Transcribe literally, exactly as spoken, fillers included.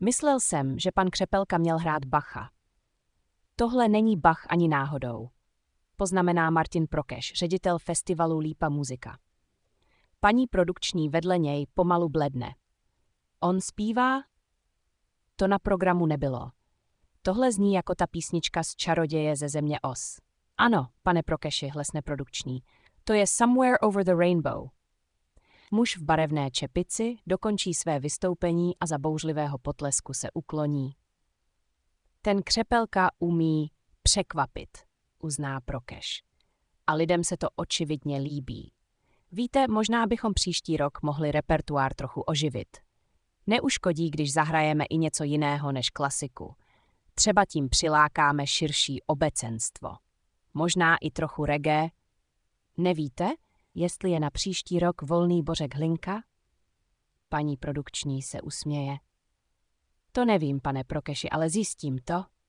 Myslel jsem, že pan Křepelka měl hrát Bacha. Tohle není Bach ani náhodou, poznamená Martin Prokeš, ředitel festivalu Lípa muzika. Paní produkční vedle něj pomalu bledne. On zpívá? To na programu nebylo. Tohle zní jako ta písnička z Čaroděje ze země Oz. Ano, pane Prokeši, hlesne produkční. To je Somewhere Over the Rainbow. Muž v barevné čepici dokončí své vystoupení a za bouřlivého potlesku se ukloní. Ten Křepelka umí překvapit, uzná Prokeš. A lidem se to očividně líbí. Víte, možná bychom příští rok mohli repertoár trochu oživit. Neuškodí, když zahrajeme i něco jiného než klasiku. Třeba tím přilákáme širší obecenstvo. Možná i trochu reggae. Nevíte, jestli je na příští rok volný Bořek Hlinka? Paní produkční se usměje. To nevím, pane Prokeši, ale zjistím to.